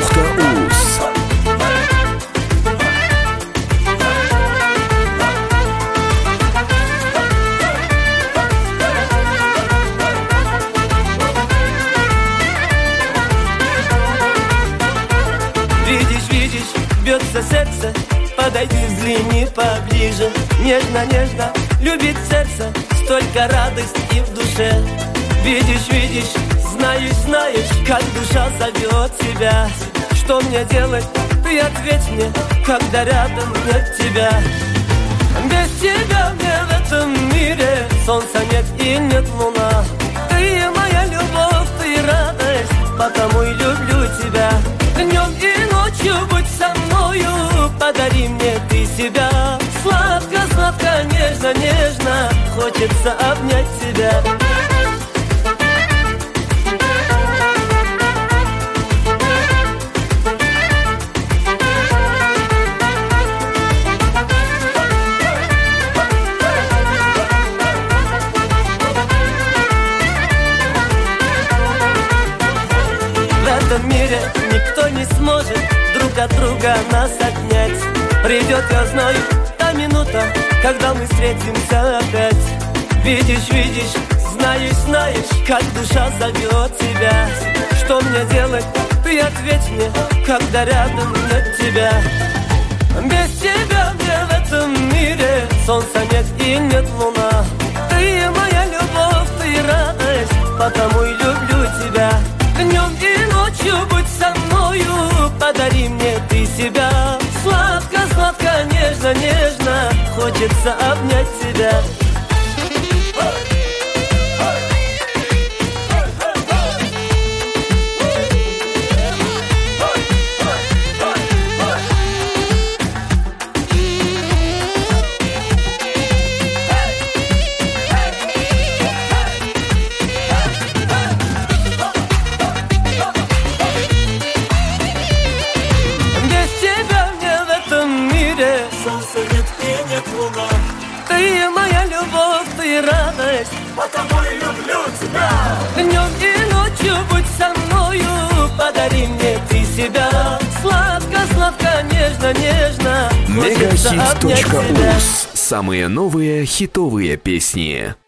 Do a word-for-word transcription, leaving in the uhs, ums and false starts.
.уз. Видишь, видишь, бьется сердце, подойди, взгляни поближе. Нежно, нежно, любит сердце, столько радости в душе. Видишь, видишь, знаешь, знаешь, как душа зовет тебя. Что мне делать, ты ответь мне, когда рядом нет тебя. Без тебя мне в этом мире солнца нет и нет луна. Ты моя любовь, ты радость, потому и люблю тебя. Днем и ночью будь со мною, подари мне ты себя. Сладко, сладко, нежно, нежно, хочется обнять тебя. В этом мире никто не сможет друг от друга нас отнять. Придет, я знаю, та минута, когда мы встретимся опять. Видишь, видишь, знаешь, знаешь, как душа зовет тебя. Что мне делать, ты ответь мне, когда рядом нет тебя. Без тебя мне в этом мире солнца нет и нет луна. Ты моя любовь, ты радость, потому и люблю тебя. Днем и ночью будь со мною, подари мне ты себя. Сладко, сладко, нежно, нежно, хочется обнять тебя. Солнца нет и нет луна. Ты моя любовь, ты радость, потому и люблю тебя. Днем и ночью будь со мною, подари мне ты себя. Сладко, сладко, нежно, нежно, Мегахит точка уз. Самые новые хитовые песни.